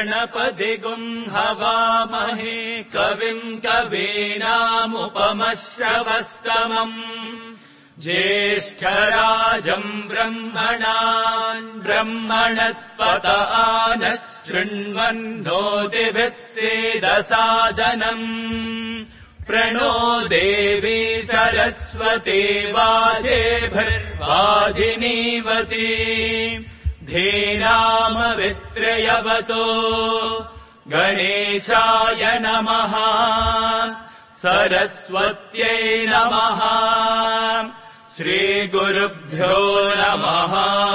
गणपतिगुम् हवामहे कविम् कवीनामुपमश्रवस्तमम् ज्येष्ठराजम् ब्रह्मणस्पत नः शृण्वन्नोतिभिः सीदसादनम् प्रणो देवी सरस्वती वाजेभिर्वाजिनीवती धीनामवित्रयवतो गणेशाय नमः सरस्वत्यै नमः श्रीगुरुभ्यो नमः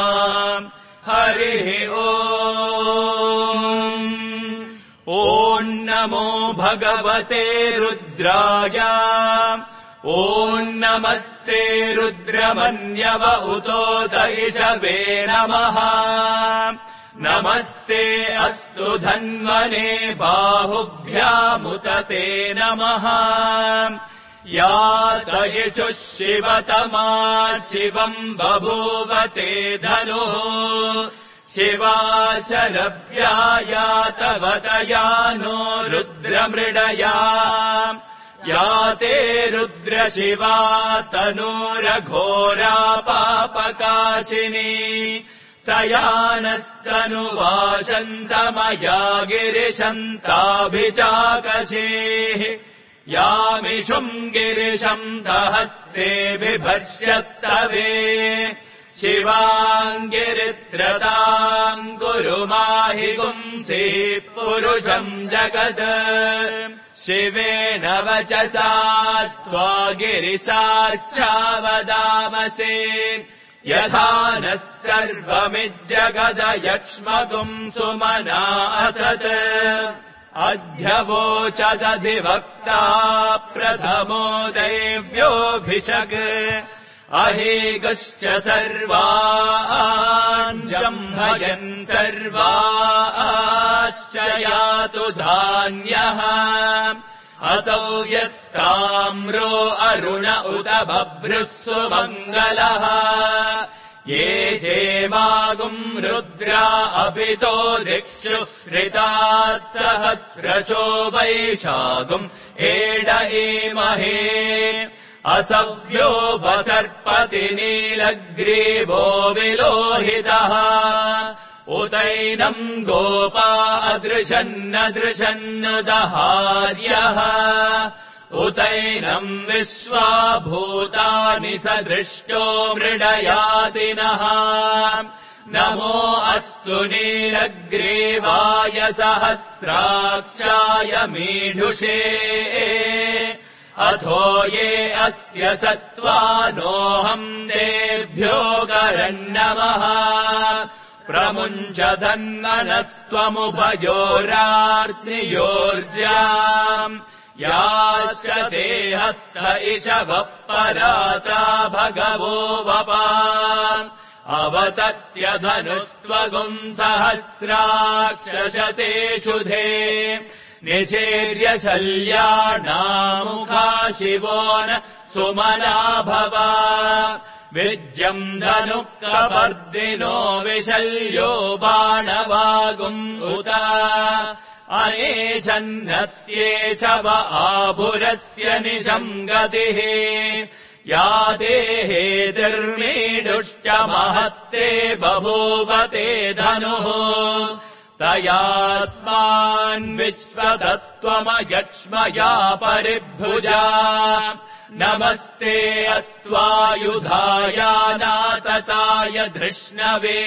हरिः ॐ नमो भगवते रुद्राय ॐ नमस्ते रुद्रमन्यव उतोत इषवे नमः नमस्ते अस्तु धन्वने बाहुभ्यामुत ते नमः या तयिषुः शिवतमा शिवम् बभूवते धनुः शिवाशरव्या या तव तया नो रुद्रमृडया या ते रुद्रशिवा तनूरघोरा पापकाशिनी तया नस्तनुवाशन्तमया गिरिशन्ताभिचाकशेः यामिषुम् गिरिशम् दहस्ते बिभर्ष्यस्तवे शिवाङ्गिरित्रताम् कुरु माहि पुंसि पुरुषम् जगत् शिवेन वचसा त्वा गिरिशार्च्छावदामसे यथा नः सर्वमिज्जगदयक्ष्मगुम् सुमना असत् अध्यवोचदधिवक्ता प्रथमो देव्योऽभिषग् अहेगश्च सर्वाञ्जम्भयन् सर्वाश्च यातु धान्यः असौ यस्ताम्रो अरुण उत बभ्रुः सुमङ्गलः ये जेमागुम् रुद्रा अपितो दिक्षुः श्रितात् सहस्रशो वैशागुम् एडयेमहे असव्यो वसर्पति नीलग्रीवो विलोहितः उतैनम् गोपा अदृशन्नदृशन्नुदहार्यः उतैनम् विश्वा भूतानि सदृष्टो मृडयातिनः नमो अस्तु नीलग्रीवाय सहस्राक्षाय मीढुषे अथो ये अस्य सत्त्वानोऽहम् तेभ्यो करन्नमः प्रमुञ्चधन्वनस्त्वमुभयोरार्त्नियोर्जाम् याश्च देहस्थ इषवः पराता भगवो वपा अवतत्यधनुस्त्वगुम् सहस्राक्षशतेषु धे निचेर्य शल्याणामुखा शिवो न सुमना भवा विज्यम् धनुः कपर्दिनो विशल्यो बाणवागुम् उत अनेशन्नस्येषव आभुरस्य निशम् गतिः या देहेतिर्मीडुश्च महस्ते बभूवते धनुः तयास्मान्विश्वदत्त्वमयक्ष्मया परिभुजा नमस्ते अस्त्वायुधायानातताय धृष्णवे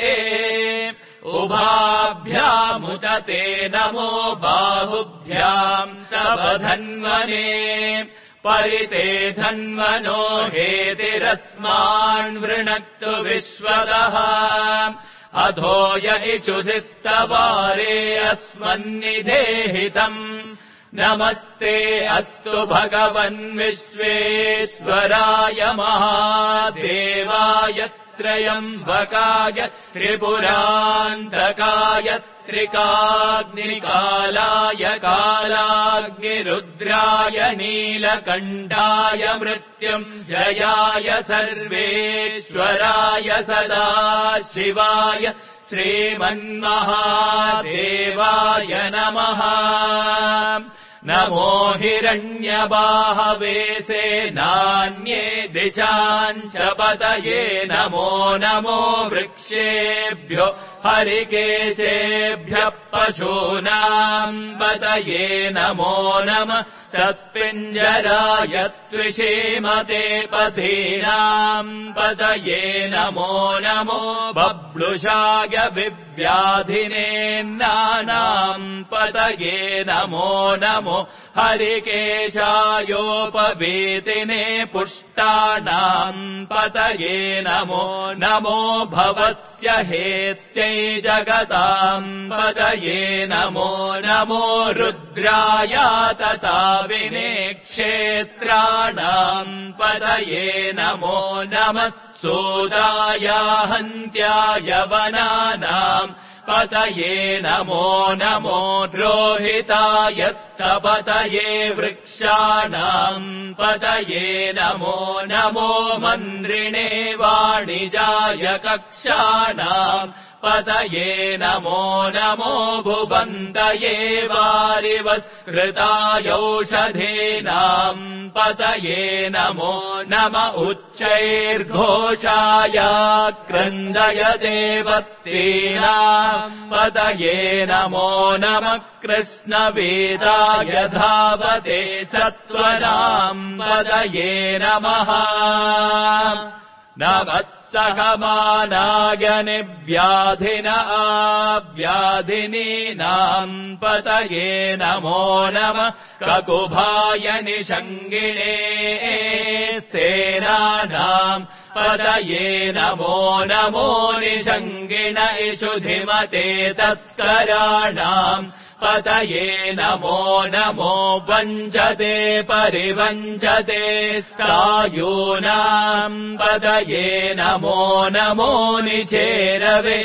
उभाभ्यामुत ते नमो बाहुभ्याम् तव धन्वने परिते धन्वनो हेतिरस्मान् वृणक्तु विश्वदः अधो य इषुधिस्तवारे अस्मन्निधेहितम् नमस्ते अस्तु भगवन् विश्वेश्वराय महादेवाय त्रयम्बकाय त्रिपुरान्तकाय त्रिकाग्निकालाय कालाग्निरुद्राय नीलकण्ठाय मृत्युञ्जयाय सर्वेश्वराय सदाशिवाय श्रीमन्महादेवाय नमः। नमो हिरण्यबाहवे सेनान्ये दिशाञ्च पतये नमो नमो वृक्षेभ्यो हरिकेशेभ्यः पशूनाम् पतये नमो नमः। सस्पिञ्जराय त्विषीमते पथीनाम् पतये नमो नमो। बब्लुषाय विव्याधिनेन्नानाम् पतये नमो नमो। हरिकेशायोपवीतिने पुष्टानाम् पतये नमो नमो। भवस्य हेत्यै जगताम् पतये नमो नमो। रुद्राय तथा विने क्षेत्राणाम् पतये नमो नमः। सूदाय हन्त्याय वनानाम् पतये नमो नमो। रोहिताय स्थपतये वृक्षाणाम् पतये नमो नमो। मन्द्रिणे वाणिजाय कक्षाणाम् पतये नमो नमो। भुवन्तये वारिवस्कृतायौषधीनाम् पतये नमो नम। उच्चैर्घोषाय क्रन्दयते वत्तीनाम् पतये नमो नमः। कृष्णवेदाय धावते सत्त्वनाम् पतये नमः। नमत्सहमानाय निव्याधिन आव्याधिनीनाम् पतये नमो नमः। ककुभाय निषङ्गिणे सेनानाम् पतये नमो नमो। निषङ्गिण इषुधिमते तस्कराणाम् पतये नमो नमो। वञ्चते परिवञ्चते स्थायूनाम् पतये नमो नमो। निचेरवे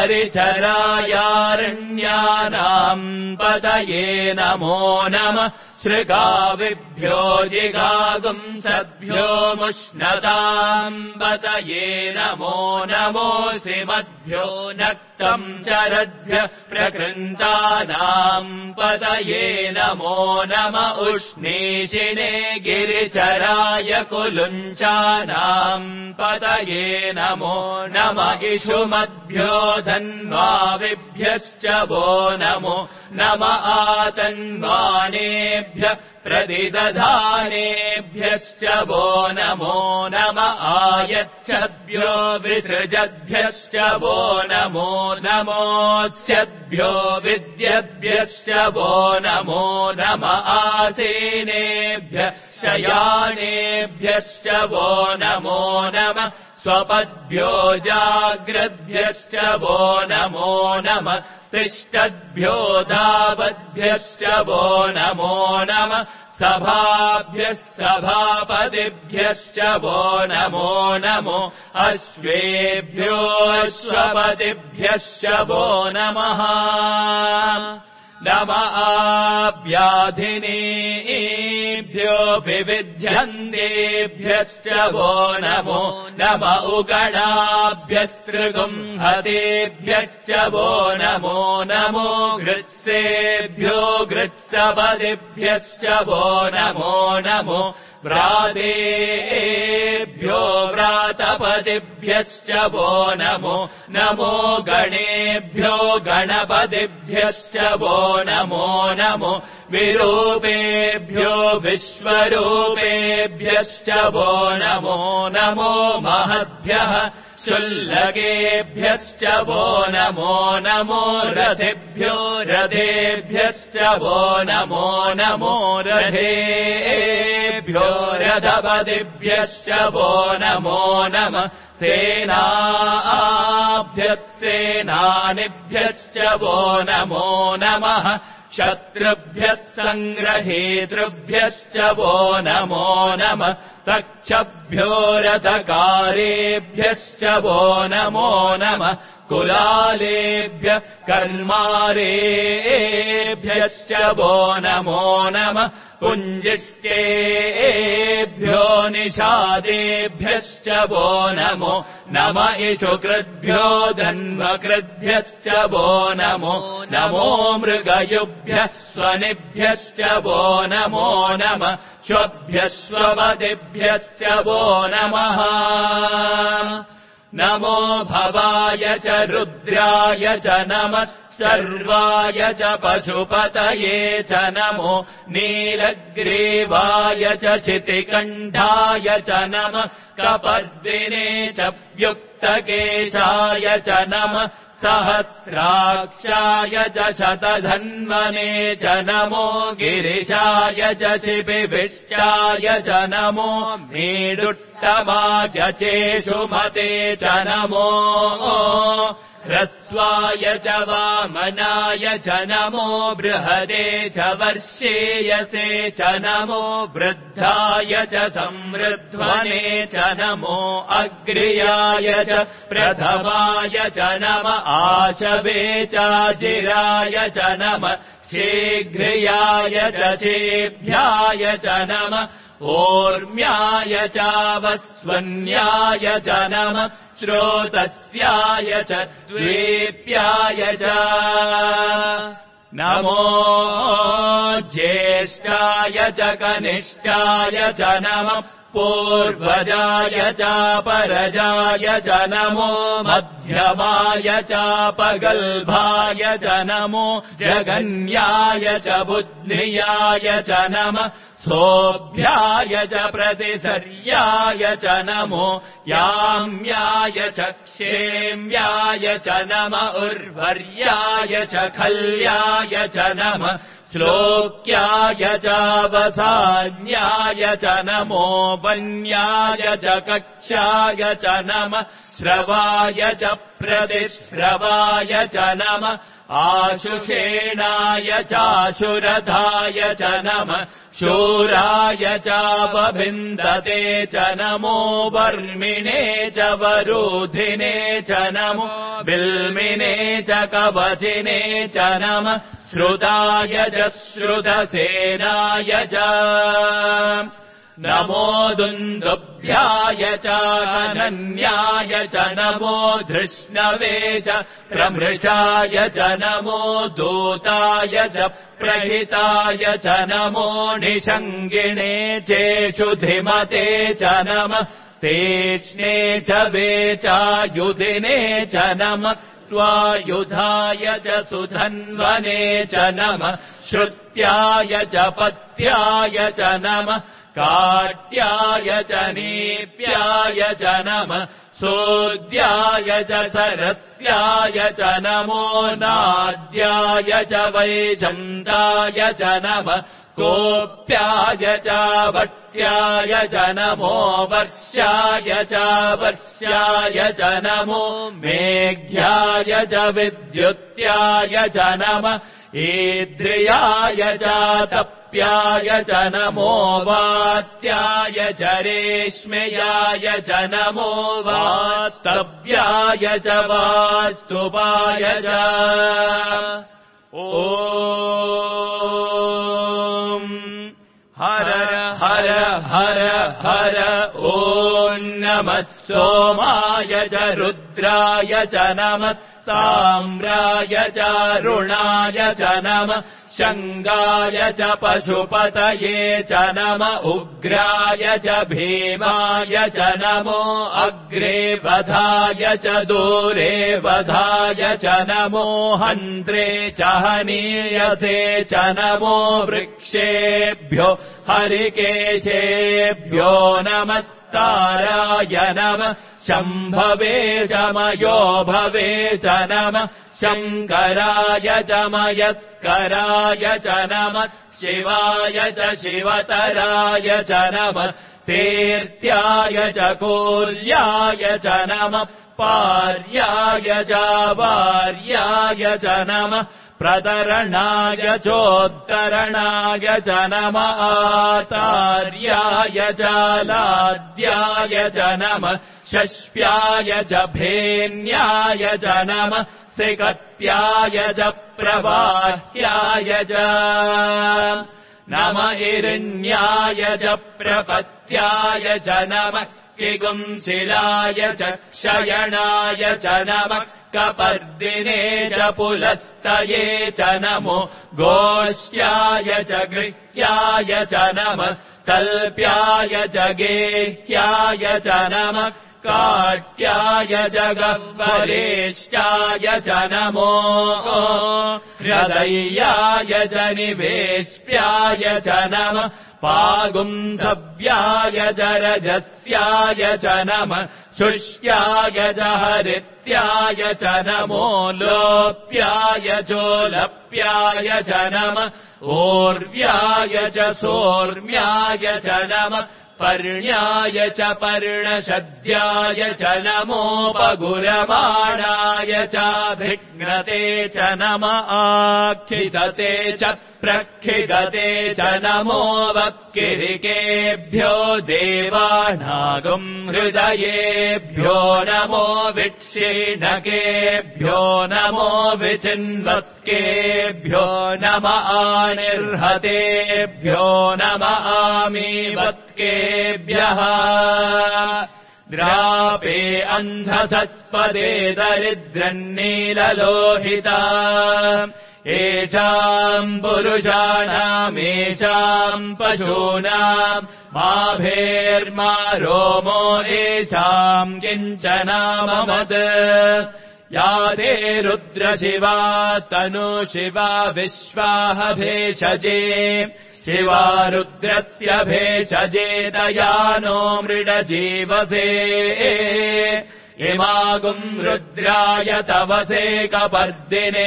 परिचरायारण्यानाम् पतये नमो नमः। श्रृगाविभ्यो जिगागुंसद्भ्यो मुष्णताम् पतये नमो नमो। श्रीमद्भ्यो नक्तम् चरद्भ्यः प्रकृन्तानाम् पतये नमो नमः। उष्णीषिणे गिरिचराय कुलुञ्चानाम् पतये नमो नमः। इषुमद्भ्यो धन्वाविभ्यश्च वो नमो नम। आतन्वानेभ्यः प्रतिदधानेभ्यश्च वो नमो नम। आयच्छद्भ्यो विसृजद्भ्यश्च वो नमो नमोऽस्यद्भ्यो विद्यद्भ्यश्च वो नमो नम। आसीनेभ्यः शयानेभ्यश्च वो नमो नम। स्वपद्भ्यो जाग्रद्भ्यश्च वो नमो नमः। तिष्ठद्भ्यो धावद्भ्यश्च वो नमो नमः। सभाभ्यः सभापतिभ्यश्च वो नमो नमो। अश्वेभ्यो अश्वपतिभ्यश्च वो नमः। नम आव्याधिनीभ्यो विविध्यन्तेभ्यश्च वो नमो नम। उगणाभ्यस्त्रिगुंहतेभ्यश्च वो नमो नमो। गृत्सेभ्यो गृत्सपतिभ्यश्च वो नमो नमो। व्रातेभ्यो व्रातपतिभ्यश्च वो नमो नमो। गणेभ्यो गणपतिभ्यश्च वो नमो नमो। विरूपेभ्यो विश्वरूपेभ्यश्च वो नमो नमो। महद्भ्यः शुल्लकेभ्यश्च वो नमो नमो। रथेभ्यो रथेभ्यश्च वो नमो नमो। रथेभ्यो रथपतिभ्यश्च वो नमो नमः। सेनाभ्यः सेनानिभ्यश्च वो नमो नमः। शत्रुभ्यः सङ्ग्रहेतृभ्यश्च वो नमो नमः। तक्षभ्यो रथकारेभ्यश्च वो नमो नमः। कुलालेभ्य कर्मारेभ्यश्च वो नमो नमः पुञ्जिष्टेभ्यो निषादेभ्यश्च वो नमो नम इषुकृद्भ्यो जन्मकृद्भ्यश्च वो नमो नमो मृगयुभ्यः स्वनिभ्यश्च वो नमो नमः श्वभ्यः स्वपतिभ्यश्च वो नमः नमो भवाय च रुद्राय च नमः सर्वाय च पशुपतये च नमो नीलग्रीवाय च शितिकण्ठाय च नमः कपर्दिने च व्युक्तकेशाय च नमः सहस्राक्षाय च शतधन्वने च नमो गिरिशाय च चिबिभिष्टाय च नमो मीडुट्टमाय चेषुमते च नमो ह्रस्वाय च वामनाय च नमो बृहदे च वर्षेयसे च नमो वृद्धाय च समृध्वने च नमो अग्र्याय च प्रथमाय च नम आशवे चाजिराय च नम शीघ्र्याय च शेभ्याय च नम ओर्म्याय चावस्वन्याय च नम श्रोतस्याय च द्वेप्याय च नमो ज्येष्ठाय च कनिष्ठाय च नमः पूर्वजाय चापरजाय च नमो मध्यमाय चापगल्भाय च नमो जगन्याय च बुद्ध्याय च नमः सोऽभ्याय च प्रतिसर्याय च नमो याम्याय च क्षेम्याय च नम उर्वर्याय च खल्याय च नमः श्लोक्याय चावसान्याय च नमो वन्याय च कक्षाय च नमः श्रवाय च प्रतिश्रवाय च नमः आशुषेणाय चाशुरथाय च नमः शूराय चापभिन्दते च नमो वर्मिणे च वरोधिने च नमो बिल्मिने च कवचिने च नमः श्रुताय च श्रुतसेनाय च नमो दुन्दुभ्याय च अनन्याय च नमो धृष्णवे च प्रमृषाय च नमो दूताय च प्रहिताय च नमो निषङ्गिणे चेषुधिमते च नमः तेष्णे च वेचायुधिने च नमः स्वायुधाय च सुधन्वने च नमः श्रुत्याय च पत्याय च नमः काट्याय च नीप्याय च नमः सोद्याय च सरस्याय च नमो नाद्याय च वैजन्ताय च नमः कोप्याय च वट्याय च नमो वर्षाय च वर्ष्याय च नमो मेघ्याय च विद्युत्याय च नमः ईद्रियाय च तप्याय च नमो वात्याय च रेश्मयाय च नमो वास्तव्याय च वास्तुपाय च ॐ हर हर हर हर ॐ नमः सोमाय च रुद्राय च नमः ताम्राय च रुणाय च नमः शङ्गाय च पशुपतये च नम उग्राय च भीमाय च नमो अग्रे वधाय च दूरे वधाय च नमो हन्त्रे च हनीयसे च नमो वृक्षेभ्यो हरिकेशेभ्यो नमस्ताराय नमः शम्भवे च मयो भवे च नमः शङ्कराय च मयस्कराय च नमः शिवाय च शिवतराय च नमः तीर्थ्याय च कोल्याय च नमः पार्याय च वार्याय च नमः प्रतरणाय चोत्तरणाय च नमः आतार्याय चालाद्याय च नमः शष्प्याय च भेन्याय च नमः सिकत्याय च प्रवाह्याय च नम इरण्याय च प्रपत्याय च नमः किगुंसिलाय च क्षयणाय च नमः कपर्दिने च पुलस्तये च नमो गोष्ठ्याय च गृह्याय च नमः तल्प्याय च गेह्याय च नमः काट्याय च गह्वरेष्टाय च नमो हृदयाय च निवेश्याय च नमः पागुन्धव्याय च रजस्याय च नमः शुष्याय च हरित्याय च नमो लोप्याय चोलप्याय च नमः ओर्व्याय च सोर्म्याय च नमः पर्ण्याय च पर्णशद्याय च नमोपगुरमाणाय चाभिघ्नते च नम आक्षिदते च प्रक्षिदते च नमो वक्किरिकेभ्यो देवानागुम् हृदयेभ्यो नमो विक्षीणकेभ्यो नमो विचिन्वत्केभ्यो नम आनिर्हतेभ्यो नम आमीवत्केभ्यः द्रापे अन्धसस्पदे दरिद्रन्नीललोहिता येषाम् पुरुषाणामेषाम् पशूनाम् माभेर्मा रोमो येषाम् किञ्चनाममत् या ते रुद्रशिवा तनुशिवा विश्वाः भेषजे शिवा रुद्रस्य भेषजे दयानो मृडजीवसे इमागुम् रुद्राय तवसे कपर्दिने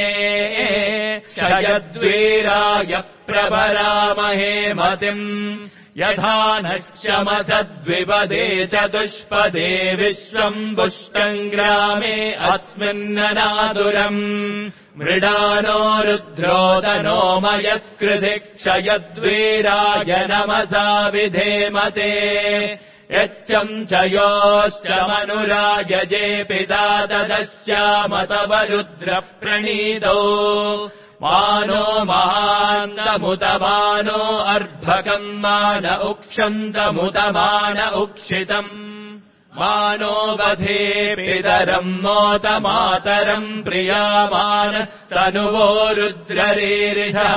क्षयद्वीराय प्रभरामहे मतिम् यथा नश्यमसद्विपदे चतुष्पदे विश्वम् पुष्टम् ग्रामे अस्मिन्ननादुरम् मृडानो रुद्रोदनो मयस्कृति क्षयद्वीराय नमसा विधेमते यच्चम् च योश्च मनुरायजे पिता तदश्चामतव रुद्रप्रणीतौ मानो महान्तमुतमानो अर्भकम् मान उक्षन्तमुतमान उक्षितम् मानो वधे पितरम् मोतमातरम् प्रियामानस्तनुवो रुद्ररीरिषः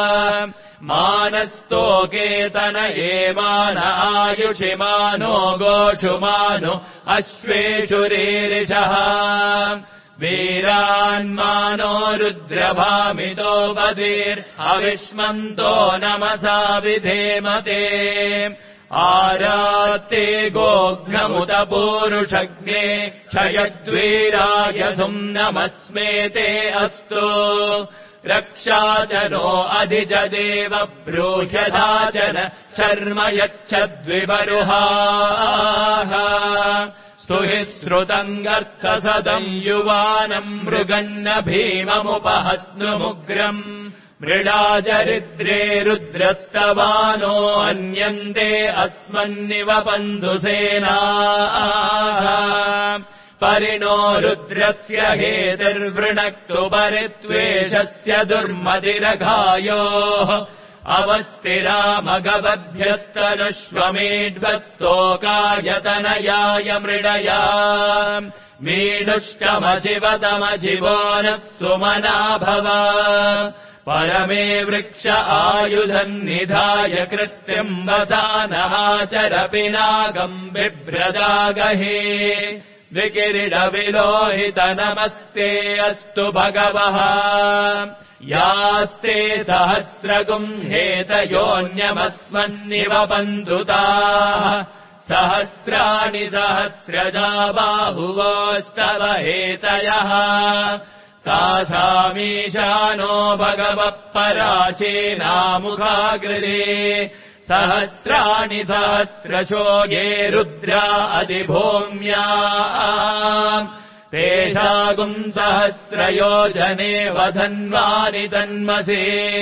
मानस्तोकेतन एमान आयुषि मानो गोषु मानो अश्वेषु रीरिषः वीरान्मानो रुद्रभामितो बधिर्हविष्मन्तो नमसा विधेमते आरात्ते गोघ्नमुत पूरुषग्ने क्षयद्वीराय सुम्नमस्मेते अस्तु रक्षा च नो अधि च देव ब्रूह्यदाचन शर्म यच्छद्विबरुहाः स्तुहि श्रुतङ्गर्थसदम् युवानम् मृगन्न भीममुपहत्नुमुग्रम् मृडाचरिद्रे रुद्रस्तवानो अन्यन्ते अस्मन्निव बन्धुसेनाः परिणो रुद्रस्य हेतिर्वृणक्तु परित्वेषस्य दुर्मदिरघायोः अवस्थिरामगवभ्यस्तनुष्वमेढ्वस्तोकायतनयाय मृडया मीढुष्टमशिवतमशिवो नः सुमना भव परमे वृक्ष आयुधम् निधाय कृत्यम् वसानहाचर पिनाकम् बिभ्रदागहे विकिरीटविलोहित नमस्ते अस्तु भगवः यास्ते सहस्रगुम् हेतयोऽन्यमस्मन्निव बन्धुताः सहस्राणि सहस्रजा बाहुवोस्तव हेतयः तासामीशानो भगवः पराचीनामुखाकृते सहस्राणि सहस्रशो ये रुद्रा अधिभूम्या तेषागुम् सहस्रयोजने वधन्वानि तन्मसे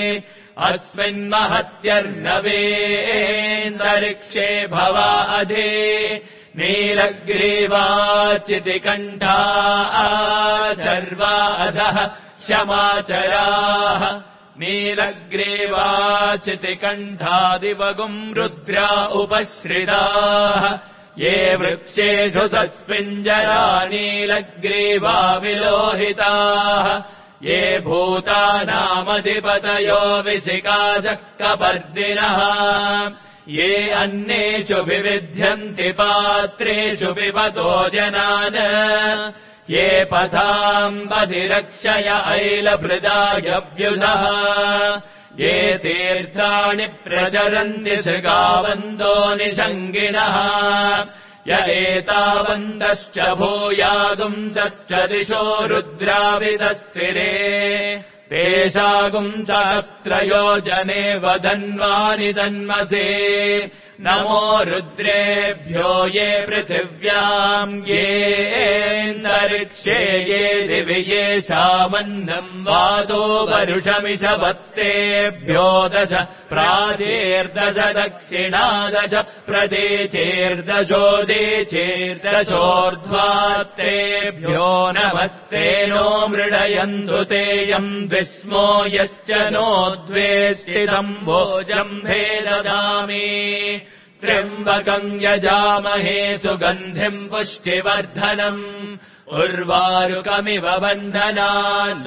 अस्मिन्महत्यर्नवेऽन्तरिक्षे भवा अधे नीलग्रीवास्यति कण्ठा शर्वा अधः क्षमाचराः नीलग्रीवाचिति कण्ठादिवगुम् रुद्रा उपश्रिताः ये वृक्षेषु तस्मिञ्जरा नीलग्रीवा विलोहिताः ये भूतानामधिपतयो विशिकाशः कपर्दिनः ये अन्येषु विविध्यन्ति पात्रेषु पिबतो जनान् ये पथाम्बधिरक्षय ऐलभृदायव्युधः ये तीर्थानि प्रचरन्ति शृगावन्तो निषङ्गिणः य एतावन्तश्च भूयागुंसश्च दिशो रुद्राविदस्तिरे तेषागुम् सहस्रयोजने वधन्वानि तन्मसे नमो रुद्रेभ्यो ये पृथिव्याम् येऽन्तरिक्षे ये दिवि येषामन्नम् वातो वरुषमिषवत्तेभ्यो दश प्राचेर्दश दक्षिणादश प्रदेचेर्दशोदेचेर्दशोर्ध्वात्तेभ्यो नमस्ते नो मृडयन्तु तेयम् विस्मो यश्च नो द्वे स्थितम् भोजम्भे ददामि त्र्यम्बकम् यजामहे सुगन्धिम् पुष्टिवर्धनम् उर्वारुकमिव बन्धनान्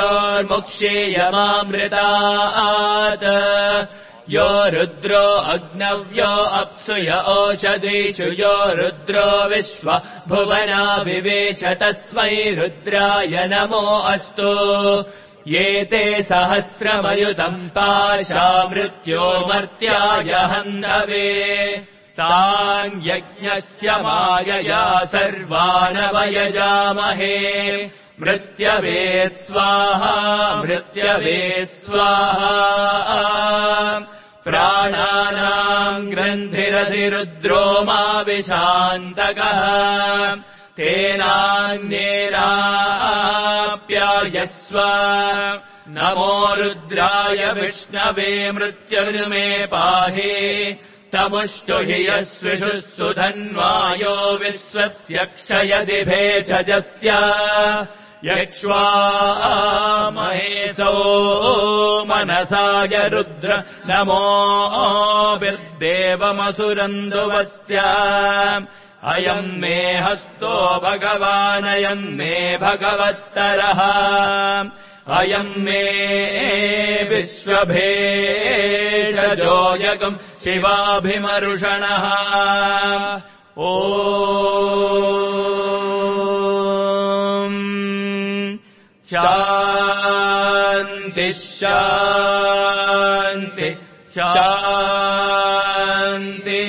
मृत्योर्मुक्षेयमामृतात् यो रुद्रो अग्नव्यो अप्सु य ओषधीषु यो रुद्रो विश्व भुवना विवेश तस्मै रुद्राय नमो अस्तु ये ते सहस्रमयुतम् पाशा मृत्योर्मर्त्याय हन्तवे तान् यज्ञस्य मायया सर्वानवयजामहे मृत्यवे स्वाहा मृत्यवे स्वाहा प्राणानाम् ग्रन्थिरधिरुद्रो मा विशान्तकः तेनान्येनाप्यायस्व नमो रुद्राय विष्णवे मृत्युर्मे पाहि तमुष्टु हि यस्विषु सुधन्वायो विश्वस्य क्षयदिभे चजस्य यक्ष्वामहेशो मनसाय रुद्र नमोऽभिर्देवमसुरन्धुवस्य अयम् मे हस्तो भगवानयम् मे भगवत्तरः अयम् मे विश्वभेषजोऽयगम् शिवाभिमरुषणः ॐ शान्ति शान्ति शान्ति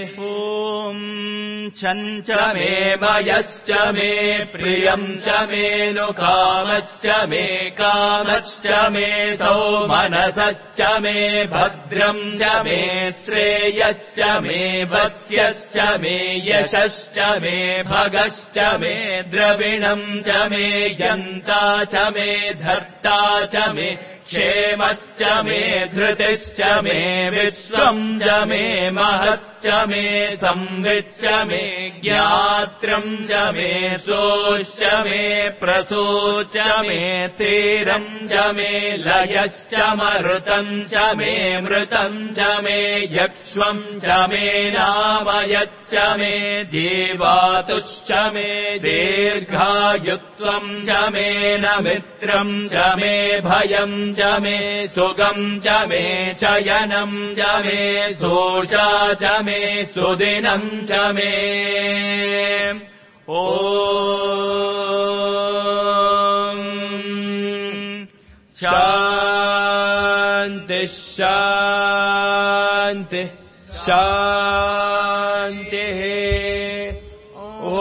छञ्च मे मयश्च मे प्रियम् च मे नु कामश्च मे कामश्च मे सौमनसश्च मे भद्रम् च मे श्रेयश्च मे वस्यश्च मे यशश्च मे भगश्च मे द्रविणम् च मे यन्ता च मे धर्ता च मे क्षेमश्च मे धृतिश्च मे विश्वम् च मे महश्च मे संविच्च मे ज्ञात्रम् च मे सोश्च मे प्रसूश्च मे तीरम् च मे लयश्च मरुतम् च मे मृतम् च मे यक्ष्मम् च मे नामयच्च मे जीवातुश्च मे दीर्घायुत्वम् च मे न मित्रम् च मे भयम् च मे सुगम् च मे शयनम् च मे सोषा च मे सुदिनम् च मे ॐ शान्ति शान्ति शान्तिः ॐ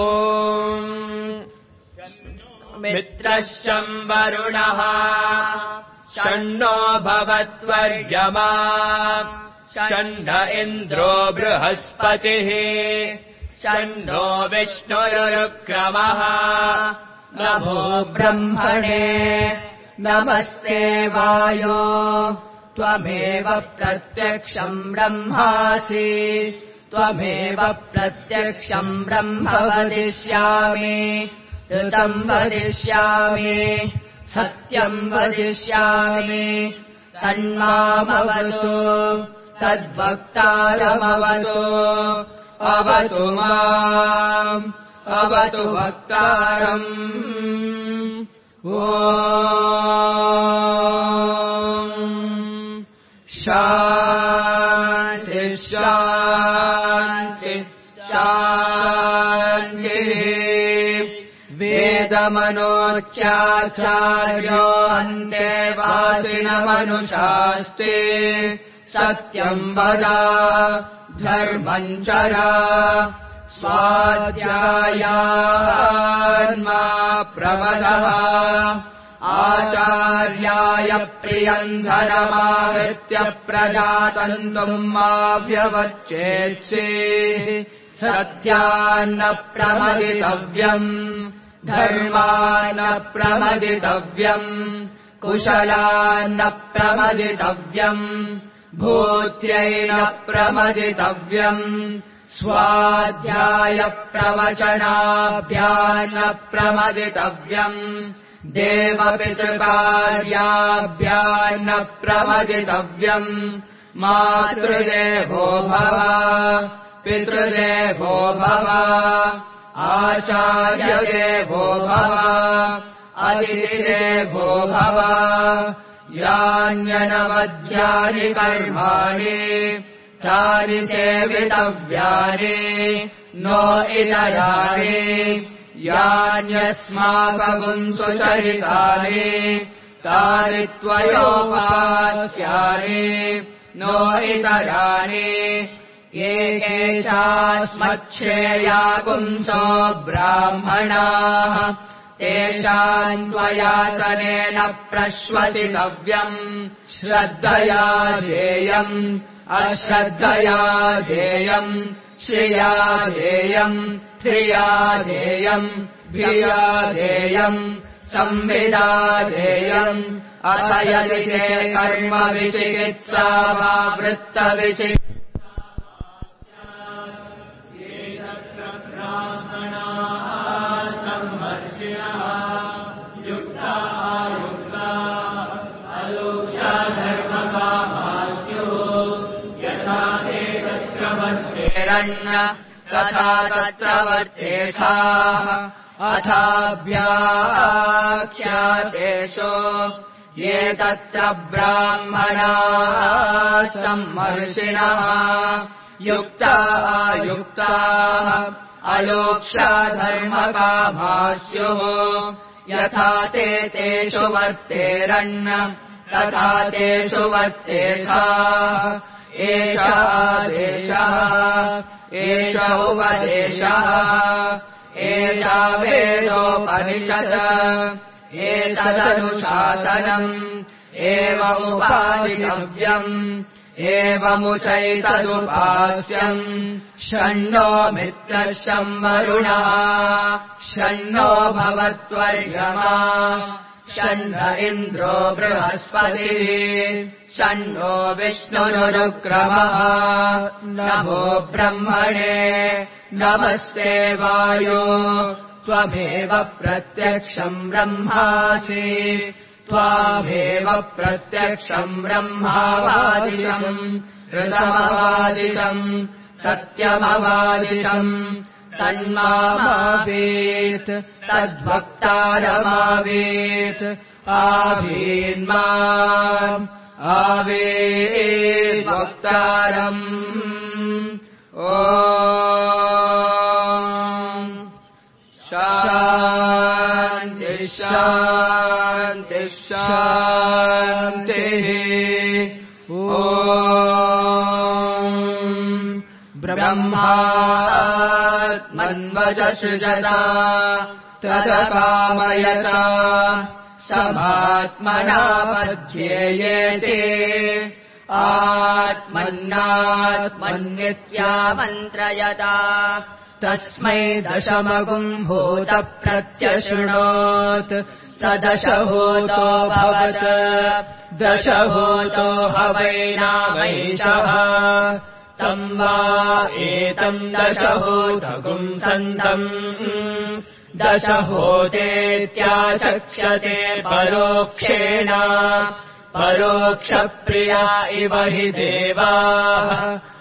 मित्रश्चम् वरुणः षण्णो भवत्वर्यमा षण्ण इन्द्रो बृहस्पतिः षण्णो विष्णुरुक्रमः नमो ब्रह्मणे नमस्ते वायो त्वमेव प्रत्यक्षम् ब्रह्मासि त्वमेव प्रत्यक्षम् ब्रह्म वदिष्यामि ऋतम् वदिष्यामि सत्यम् वदिष्यामि तन्मामवतु तद्वक्तारमवतु अवतु माम् अवतु वक्तारम् ॐ शान्ति शान्ति शान्तिः वेदमनोच्चाचार्यो अन्तेवासिनमनुशास्ते सत्यम् वद धर्मम् चरा स्वाध्यायान्मा प्रमदः आचार्याय प्रियम् धनमाहृत्य प्रजातन्तुम् मा व्यवच्छेत्सि सत्यान्न प्रमदितव्यम् धर्मान्न प्रमदितव्यम् कुशलान्न प्रमदितव्यम् भूत्यैन प्रमदितव्यम् स्वाध्याय प्रवचनाभ्यान्न प्रमदितव्यम् देवपितृकार्याभ्यान्न प्रमदितव्यम् मातृदेवो भव पितृदेवो भव आचार्यदेवो भव अतिथिदेवो भव यान्यनवद्यानि कर्माणि तानि सेवितव्यानि नो इतराणि यान्यस्माकम् सुचरितानि तानि त्वयोपास्यानि नो इतराणि एके चास्मच्छ्रेया पुंसो ब्राह्मणाः तेषाम् त्वयातनेन प्रश्वसितव्यम् श्रद्धया ध्येयम् अश्रद्धया ध्येयम् श्रिया ध्येयम् ह्रिया ध्येयम् भिया ध्येयम् संविदा ध्येयम् अथ यदि ते कर्म विचिकित्सा वा वृत्तविचिकित्सा तथा तत्र वर्तेथाः अथाभ्याख्यातेषु ये तत्र ब्राह्मणाः सम्मर्षिणः युक्ताः युक्ताः अलोक्षाधर्मकामास्युः यथा ते तेषु वर्तेरन् तथा तेषु वर्तेथाः एष आदेशः एष उपदेशः एषा वेदोपनिषत् एतदनुशासनम् एवमुपादितव्यम् एवमुचैतदुपास्यम् षण्णो मित्रः वरुणः षण्णो भवत्वर्यमा षण्ण इन्द्रो बृहस्पतिः षण्णो विष्णुरुक्रमः नमो ब्रह्मणे नमस्ते वायो त्वमेव प्रत्यक्षम् ब्रह्मासि त्वामेव प्रत्यक्षम् ब्रह्मावादिशम् ऋतमवादिशम् सत्यमवादिशम् तन्मामावेत् तद्वक्तारमावेत् आवीन्माम् आवेत् वक्तारम् ॐ शान्ति शान्ति शान्तिः ॐ ब्रह्मात्मन्वदसृजता तदकामयता समात्मना पध्येयेते आत्मन्नात्मन्नित्यामन्त्रयता तस्मै दशमगुम् भूतप्रत्यशृणोत् स दशभूतोऽभवत् दशभूतो हवैनामैषः तम् वा एतम् दशभूतगुम् सन्तम् दशभूतेत्याचक्षते परोक्षेण परोक्षप्रिया इव हि देवाः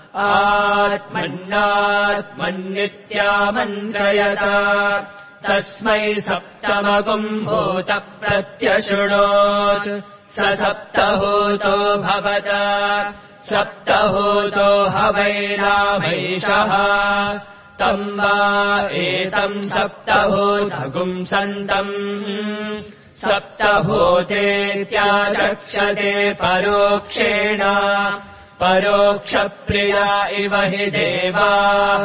आत्मन्नात्मन्नित्यामन्त्रयत तस्मै सप्तमगुम् भूतप्रत्यशृणोत् स सप्तभूतो भवत सप्तभूतो हवैनामैषः तम् वा एतम् सप्तभूतगुम् सन्तम् सप्तभूतेत्याचक्षते परोक्षेण परोक्षप्रिया इव हि देवाः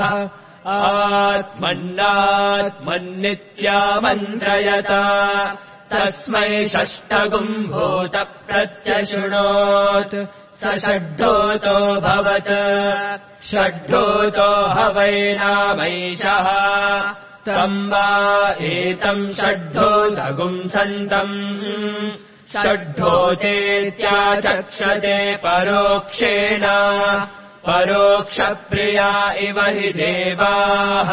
आत्मन्नात्मन्नित्यामन्त्रयत तस्मै षष्ठगुम् भूतप्रत्यशृणोत् स षड्ढूतो भवत् षड्ढूतो हवैनामैषः तम् वा एतम् षड्ढूतगुम् सन्तम् षड्ढूतेत्याचक्षते परोक्षेण परोक्षप्रिया इव हि देवाः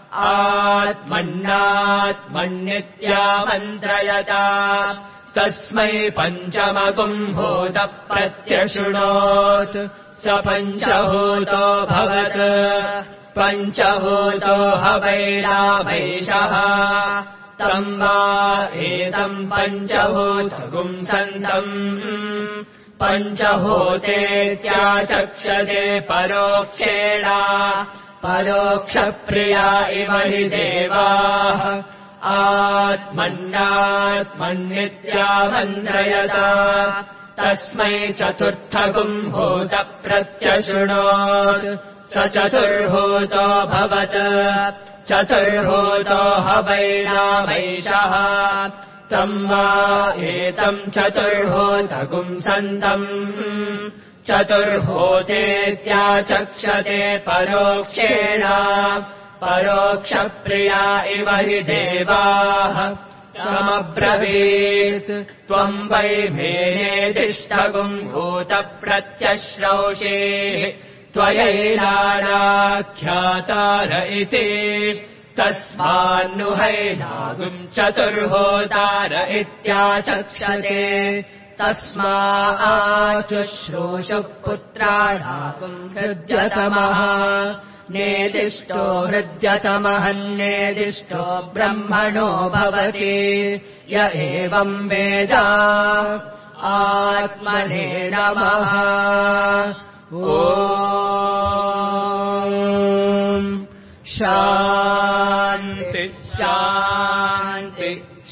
आत्मन्नात्मन्नित्यामन्त्रयत तस्मै पञ्चमगुम् भूतप्रत्यशृणोत् स पञ्चभूतो भवत् पञ्चभूतो हवैनामैषः तम् वा एतम् पञ्चभूतगुम् सन्तम् पञ्चभूतेत्याचक्षते परोक्षेण परोक्षप्रिया इव हि देवाः आत्मन्नात्मन्नित्यामन्त्रयत तस्मै चतुर्थगुम् भूतप्रत्यशृणोत् स चतुर्भूतो भवत् चतुर्भूतो हवैनामैषः तम् वा एतम् चतुर्भूतगुम् सन्तम् चतुर्भूतेत्याचक्षते परोक्षेण परोक्षप्रिया इव हि देवाः तमब्रवीत् त्वम् वै मेनेदिष्टगुम् भूतप्रत्यश्रौषे त्वयैलानाख्यातार इति तस्मान्नुहैनागुम् चतुर्भूतार इत्याचक्षते तस्माच्शुश्रूषुः पुत्राणागुम् हृद्यतमः नेदिष्टो हृद्यतमहन्नेदिष्टो ब्रह्मणो भवति य एवम् वेद आत्मने नमः ॐ शान्ति शान्ति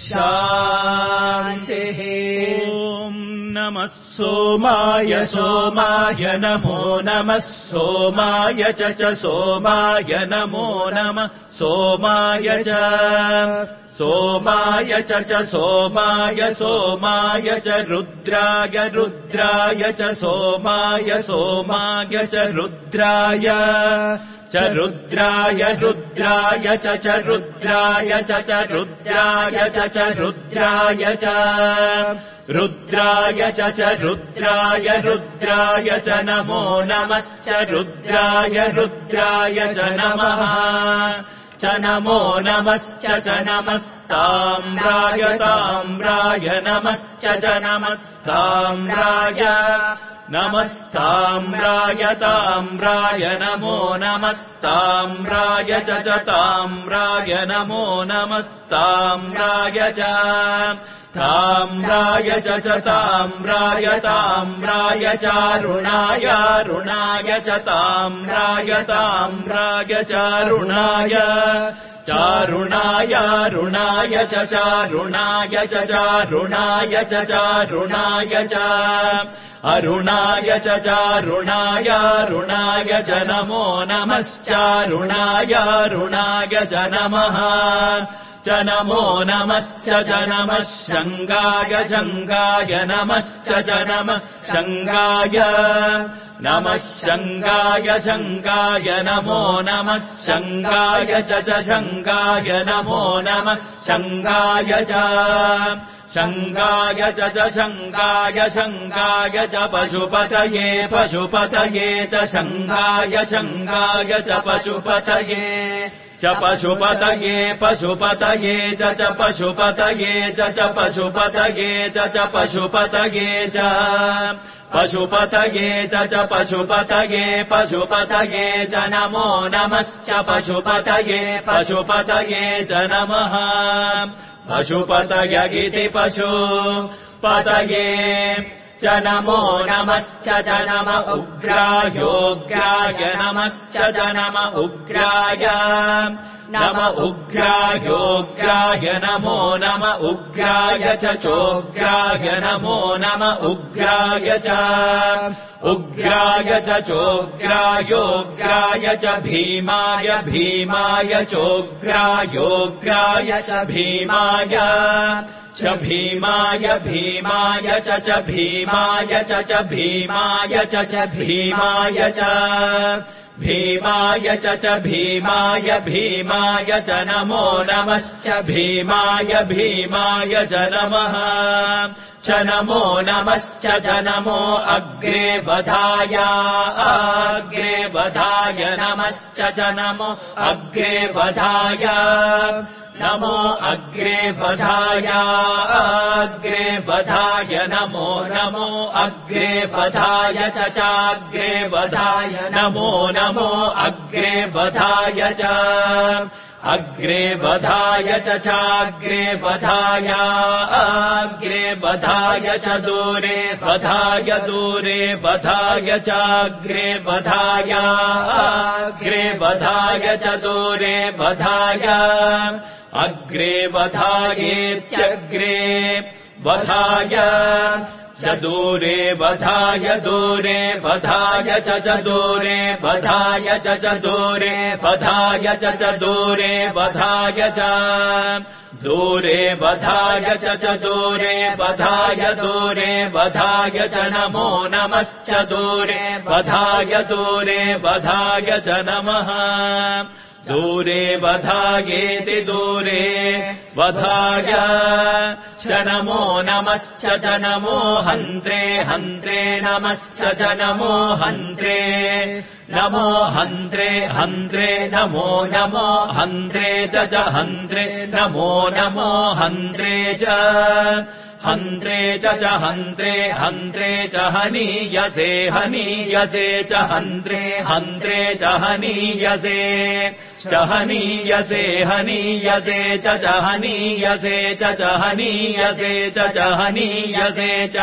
शान्तिः ॐ नमः सोमाय सोमाय नमो नमः सोमाय च सोमाय नमो नमः सोमाय च सोमाय च सोमाय सोमाय च रुद्राय रुद्राय च सोमाय सोमाय च रुद्राय रुद्राय रुद्राय च रुद्राय च रुद्राय च रुद्राय च रुद्राय च रुद्राय रुद्राय च नमो नमश्च रुद्राय रुद्राय च नमः च नमो नमश्च च नमस्ताम्राय ताम्राय नमश्च च नमस्ताम्राय नमस्ताम्राय ताम्राय नमो नमस्ताम्राय च ताम्राय नमो नमस्ताम्राय च ताम्राय च ताम्राय ताम्राय चारुणाय रुणाय च ताम्राय ताम्राय चारुणाय चारुणाय रुणाय च चारुणाय च चारुणाय च चारुणाय च अरुणाय च चारुणाय रुणाय च नमो नमश्चारुणाय रुणाय च नमः च नमो नमश्च च नमः शङ्गाय शङ्गाय नमश्च च नमः शङ्गाय नमः शङ्गाय शङ्गाय नमो नमः शङ्गाय च शङ्गाय नमो नमः शङ्गाय च शङ्गाय च शङ्गाय शङ्गाय च पशुपतये पशुपतये च शङ्गाय शङ्गाय च पशुपतये च पशुपतये पशुपतये च पशुपतये च पशुपतये च पशुपतये च पशुपतये च पशुपतये पशुपतये च नमो नमश्च पशुपतये पशुपतये च नमः पशुपतय इति पशुपतये च नमो नमश्च च नम उग्रायोग्राय नमश्च च नम उग्राय नम उग्रायोग्राय नमो नम उग्राय च चोग्राय नमो नम उग्राय च उग्राय च चोग्रायोग्राय च भीमाय भीमाय चोग्रायोग्राय च भीमाय च भीमाय भीमाय च भीमाय च भीमाय च भीमाय च भीमाय च भीमाय भीमाय च नमो नमश्च भीमाय भीमाय च नमः च नमो नमश्च च नमो अग्रे वधाय अग्रे वधाय नमश्च च नमो अग्रे वधाय नमो अग्रे वधाय अग्रे वधाय नमो नमो अग्रे वधाय च चाग्रे वधाय नमो नमो अग्रे वधाय च अग्रे वधाय च चाग्रे वधाय अग्रे वधाय च दूरे वधाय दूरे वधाय चाग्रे वधाय अग्रे वधाय च दूरे वधाय अग्रे वधायेत्यग्रे वधाय च दूरे वधाय दूरे वधाय च दूरे वधाय च दूरे वधाय च दूरे वधाय च दूरे वधाय च दूरे वधाय दूरे वधाय च नमो नमश्च दूरे वधाय च नमः दूरे वधायेति दूरे वधाय च नमो नमश्च च नमो हन्त्रे हन्त्रे नमश्च च नमो हन्त्रे नमो हन्त्रे हन्त्रे नमो नमो हन्त्रे च हन्त्रे नमो नमो हन्त्रे च हन्त्रे च हन्त्रे हन्त्रे च हनीयसे हनीयसे च हन्त्रे हन्त्रे च हनीयसे च हनीयसे हनीयसे च हनीयसे च हनीयसे च हनीयसे च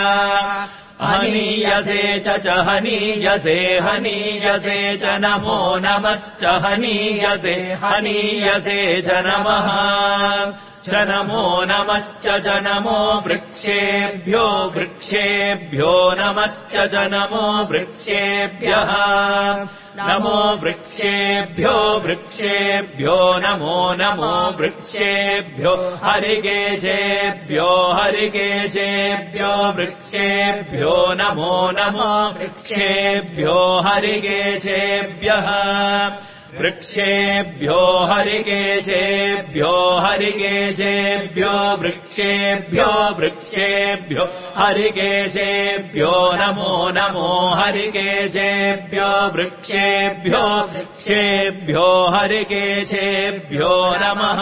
हनीयसे च हनीयसे हनीयसे च नमो नमश्च हनीयसे हनीयसे च नमः च नमो नमश्च च नमो वृक्षेभ्यो वृक्षेभ्यो नमश्च च नमो वृक्षेभ्यः नमो वृक्षेभ्यो वृक्षेभ्यो नमो नमो वृक्षेभ्यो हरिकेशेभ्यो हरिकेशेभ्यो वृक्षेभ्यो नमो नमो वृक्षेभ्यो हरिकेशेभ्यः वृक्षेभ्यो हरिकेशेभ्यो हरिकेशेभ्यो वृक्षेभ्यो वृक्षेभ्यो हरिकेशेभ्यो नमो नमो हरिकेशेभ्यो वृक्षेभ्यो वृक्षेभ्यो हरिकेशेभ्यो नमः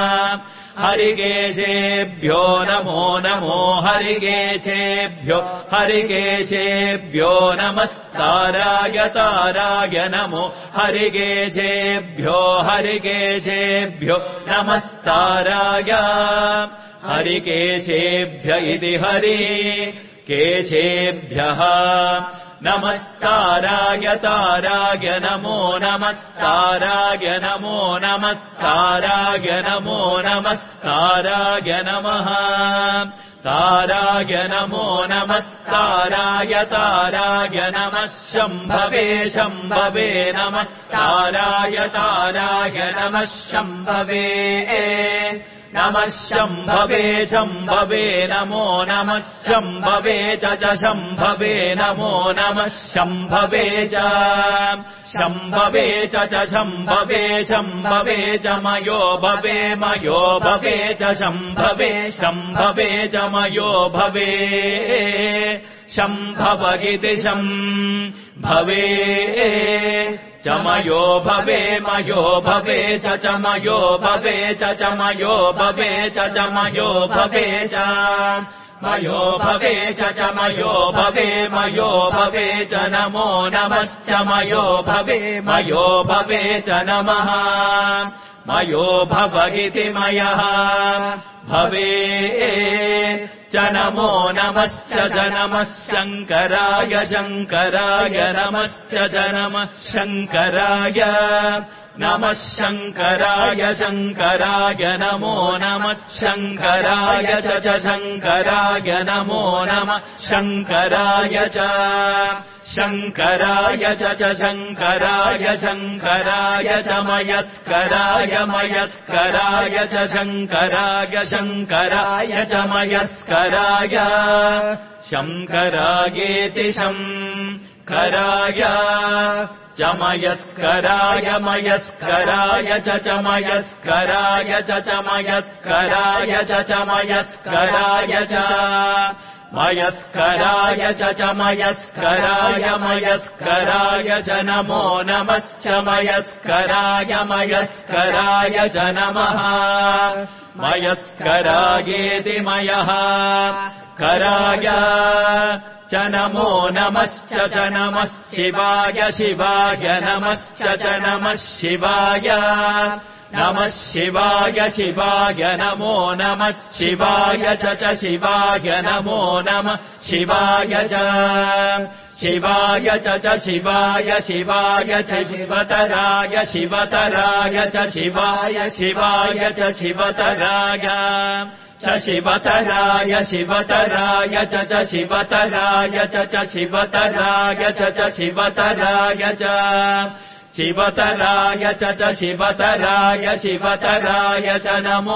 हरिकेशेभ्यो नमो नमो हरिकेशेभ्यो हरिकेशेभ्यो नमस्ताराय ताराय नमो हरिकेशेभ्यो हरिकेशेभ्यो नमस्ताराय हरिकेशेभ्य इति हरिकेशेभ्यः नमस्ताराय ताराय नमो नमस्ताराय नमो नमस्ताराय नमो नमस्ताराय नमः ताराय नमो नमस्ताराय ताराय नमः शम्भवे शम्भवे नमस्ताराय ताराय नमः शम्भवे नमः शम्भवे शम्भवे नमो नमः शम्भवे च शम्भवे नमो नमः शम्भवे च शम्भवे च शम्भवे शम्भवे च मयो भवे च शम्भवे शम्भवे च मयो भवे शम्भवगिति शम्भवे च मयो भवे च मयो भवे च मयो भवे च मयो भवे च मयो भवे च मयो भवे च नमो नमश्च मयो भवे च नमः मयो भवगिति मयः भवे च नमो नमश्च नमः शङ्कराय शङ्कराय नमश्च नमः शङ्कराय नमः शङ्कराय शङ्कराय नमो नमः शङ्कराय च शङ्कराय नमो नमः शङ्कराय च शङ्कराय च शङ्कराय शङ्कराय च मयस्कराय च शङ्कराय शङ्कराय च मयस्कराय शङ्करायेति शङ्कराय च मयस्कराय च मयस्कराय च मयस्कराय च मयस्कराय च मयस्कराय च मयस्कराय च नमो नमश्च मयस्कराय च नमः मयस्करायेति मयः कराय च नमो नमश्च नमः शिवाय शिवाय नमश्च नमः शिवाय नमः शिवाय शिवाय नमो नमः शिवाय च शिवाय नमो नमः शिवाय च शिवाय च शिवाय शिवाय च शिवतराय शिवतराय च शिवाय शिवाय च शिवतराय च शिवतराय शिवतराय च शिवतराय च शिवतराय च शिवतराय च शिवतराय च शिवतराय शिवतराय च नमो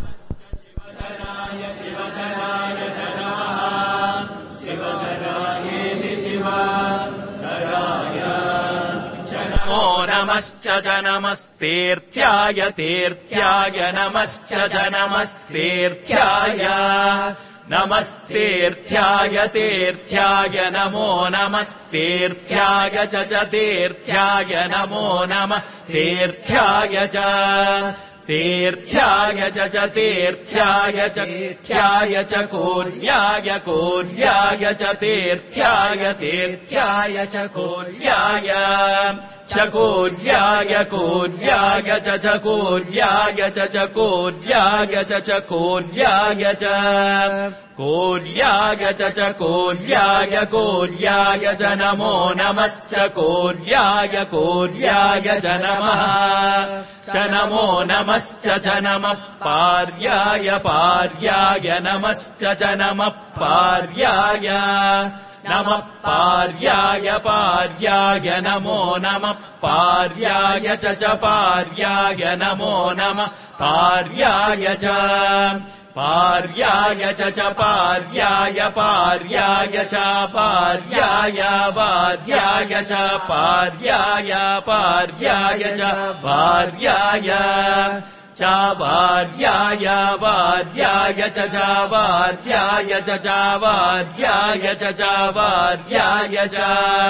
नमः शिवतराय च नमः शिवतरायेति शिवतराय च नमो नमश्च नमस्तीर्थ्याय तीर्थ्याय नमश्च नमस्तीर्थ्याय नमस्तीर्थ्याय तीर्थ्याय नमो नमस्तीर्थ्याय च तीर्थ्याय नमो नमः तीर्थ्याय च तीर्थ्याय च तीर्थ्याय च तीर्थ्याय च कूर्याय कूर्याय च तीर्थ्याय तीर्थ्याय च कूर्याय कूर्याय कूर्याय च कूर्याय च कूर्याय च कूर्याय च कूर्याय च कूर्याय कूर्याय च नमो नमश्च कूर्याय कूर्याय च नमः च नमो नमश्च नमः पार्याय पार्याय नमश्च नमः पार्याय नमः पार्याय पार्याय नमो नमः पार्याय च पार्याय नमो नमः पार्याय च पार्याय च पार्याय पार्याय च पार्याय पार्याय च पार्याय पार्याय च पार्याय च वार्याय वार्याय च वार्याय च वार्याय च वार्याय च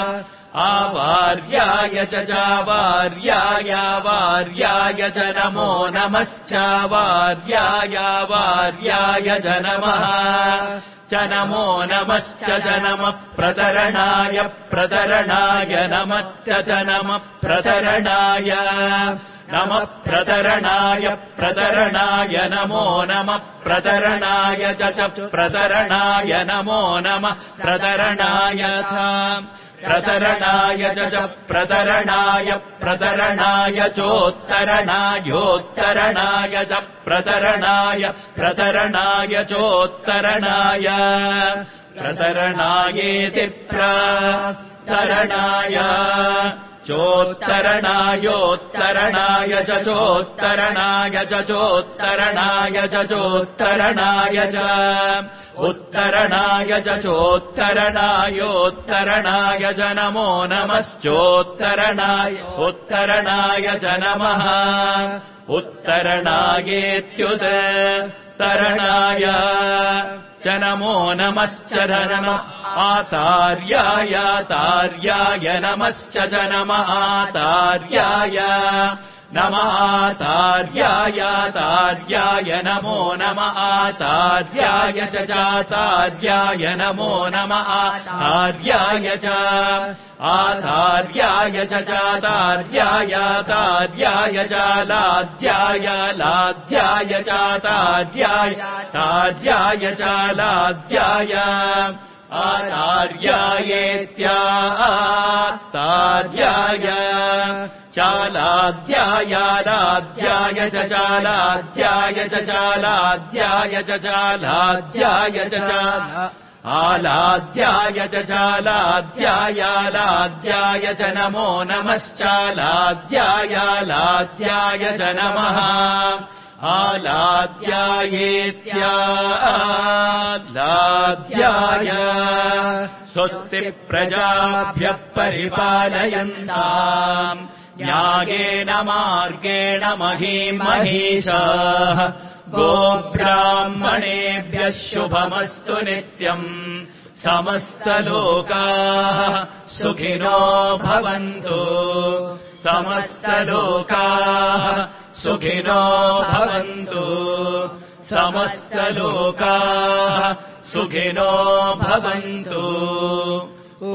आवार्याय च वार्याय वार्याय च नमो नमश्च वार्याय वार्याय च नमः च नमो नमश्च नमः प्रतरणाय प्रतरणाय नमश्च नमः प्रतरणाय नमः प्रतरणाय प्रतरणाय नमो नमः प्रतरणाय च प्रतरणाय नमो नमः प्रतरणाय प्रतरणाय च प्रतरणाय प्रतरणाय चोत्तरणायोत्तरणाय च प्रतरणाय प्रतरणाय चोत्तरणाय प्रतरणायेति प्रतरणाय च चोत्तरणायोत्तरणाय च चोत्तरणाय च चोत्तरणाय च चोत्तरणाय च उत्तरणाय च चोत्तरणायोत्तरणाय च नमो नमश्चोत्तरणाय उत्तरणाय च नमः उत्तरणायेत्युत्तरणाय च नमो नमश्च नमः आतार्याय नमश्च च नमः आतार्याय नमः आतार्याय नमो नमः आतार्याय च चातार्याय नमो नमः आतार्याय च आतार्याय च चातार्याय तार्याय च लाध्याय चातार्याय तार्याय च लाध्याय आतार्यायेत्यातार्याय चालाध्याय लाध्याय च चालाध्याय च चालाध्याय च चालाध्याय च आलाध्याय च चालाध्याय लाध्याय च नमो नमश्चालाध्याय लाध्याय च नमः आलाध्यायेत्यालाध्याय स्वस्ति प्रजाभ्यः परिपालयन्ताम् न्यायेन मार्गेण महीमहीषाः गोब्राह्मणेभ्यः शुभमस्तु नित्यम् समस्तलोकाः सुखिनो भवन्तु समस्तलोकाः सुखिनो भवन्तु समस्तलोकाः सुखिनो भवन्तु ॐ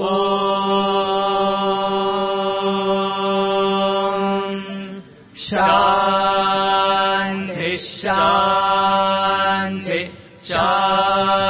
शान्ति शान्ति शान्ति